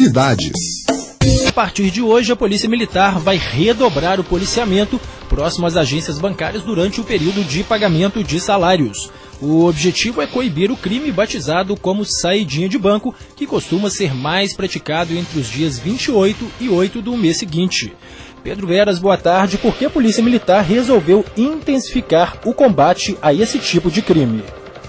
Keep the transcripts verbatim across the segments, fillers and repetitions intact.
Cidades. A partir de hoje, a Polícia Militar vai redobrar o policiamento próximo às agências bancárias durante o período de pagamento de salários. O objetivo é coibir o crime batizado como saidinha de banco, que costuma ser mais praticado entre os dias vinte e oito e oito do mês seguinte. Pedro Veras, boa tarde. Por que a Polícia Militar resolveu intensificar o combate a esse tipo de crime?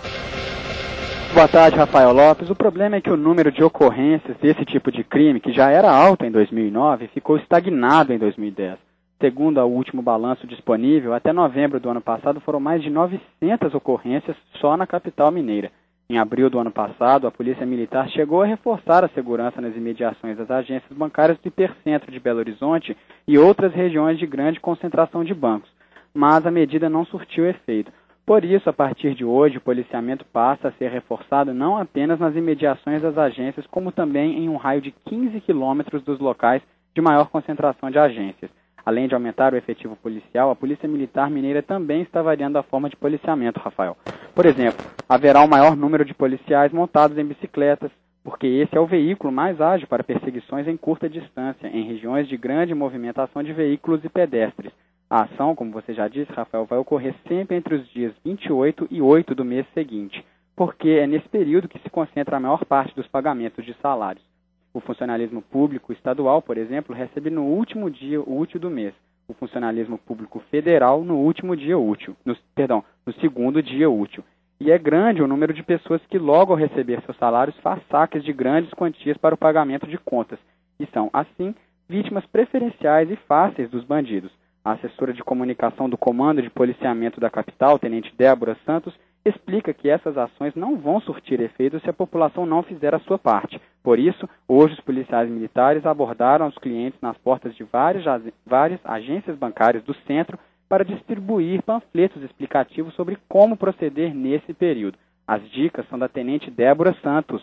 Boa tarde, Rafael Lopes. O problema é que o número de ocorrências desse tipo de crime, que já era alto em dois mil e nove, ficou estagnado em dois mil e dez. Segundo o último balanço disponível, até novembro do ano passado foram mais de novecentas ocorrências só na capital mineira. Em abril do ano passado, a Polícia Militar chegou a reforçar a segurança nas imediações das agências bancárias do hipercentro de Belo Horizonte e outras regiões de grande concentração de bancos, mas a medida não surtiu efeito. Por isso, a partir de hoje, o policiamento passa a ser reforçado não apenas nas imediações das agências, como também em um raio de quinze quilômetros dos locais de maior concentração de agências. Além de aumentar o efetivo policial, a Polícia Militar Mineira também está variando a forma de policiamento, Rafael. Por exemplo, haverá um maior número de policiais montados em bicicletas, porque esse é o veículo mais ágil para perseguições em curta distância, em regiões de grande movimentação de veículos e pedestres. A ação, como você já disse, Rafael, vai ocorrer sempre entre os dias vinte e oito e oito do mês seguinte, porque é nesse período que se concentra a maior parte dos pagamentos de salários. O funcionalismo público estadual, por exemplo, recebe no último dia útil do mês. O funcionalismo público federal no último dia útil, no, perdão, no segundo dia útil. E é grande o número de pessoas que logo ao receber seus salários faz saques de grandes quantias para o pagamento de contas. E são, assim, vítimas preferenciais e fáceis dos bandidos. A assessora de comunicação do Comando de Policiamento da capital, Tenente Débora Santos, explica que essas ações não vão surtir efeito se a população não fizer a sua parte. Por isso, hoje os policiais militares abordaram os clientes nas portas de várias, várias agências bancárias do centro para distribuir panfletos explicativos sobre como proceder nesse período. As dicas são da Tenente Débora Santos.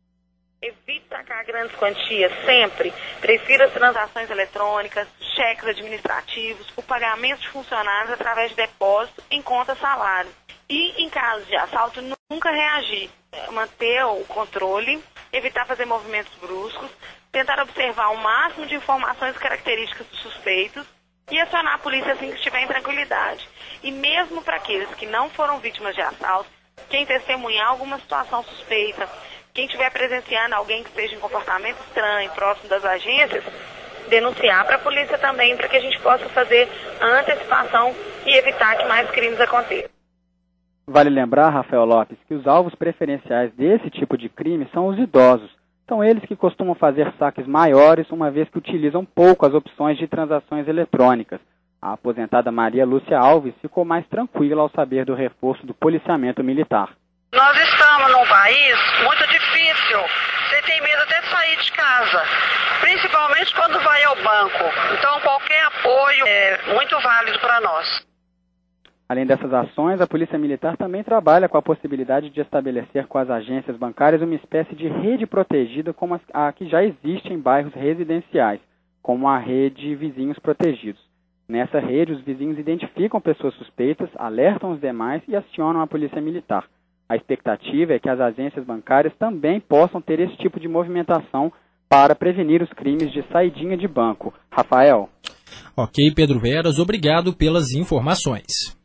Evite sacar grandes quantias sempre. Prefira as transações eletrônicas, cheques administrativos, o pagamento de funcionários através de depósito em conta salário. E, em caso de assalto, nunca reagir. Manter o controle, evitar fazer movimentos bruscos, tentar observar o máximo de informações e características dos suspeitos e acionar a polícia assim que estiver em tranquilidade. E mesmo para aqueles que não foram vítimas de assalto, quem testemunhar alguma situação suspeita, quem estiver presenciando alguém que esteja em comportamento estranho próximo das agências, denunciar para a polícia também, para que a gente possa fazer a antecipação e evitar que mais crimes aconteçam. Vale lembrar, Rafael Lopes, que os alvos preferenciais desse tipo de crime são os idosos. São eles que costumam fazer saques maiores, uma vez que utilizam pouco as opções de transações eletrônicas. A aposentada Maria Lúcia Alves ficou mais tranquila ao saber do reforço do policiamento militar. Nós estamos num país muito difícil. Você tem medo até de sair de casa, principalmente quando vai ao banco. Então, qualquer apoio é muito válido para nós. Além dessas ações, a Polícia Militar também trabalha com a possibilidade de estabelecer com as agências bancárias uma espécie de rede protegida como a que já existe em bairros residenciais, como a rede Vizinhos Protegidos. Nessa rede, os vizinhos identificam pessoas suspeitas, alertam os demais e acionam a Polícia Militar. A expectativa é que as agências bancárias também possam ter esse tipo de movimentação para prevenir os crimes de saidinha de banco. Rafael. Ok, Pedro Veras, obrigado pelas informações.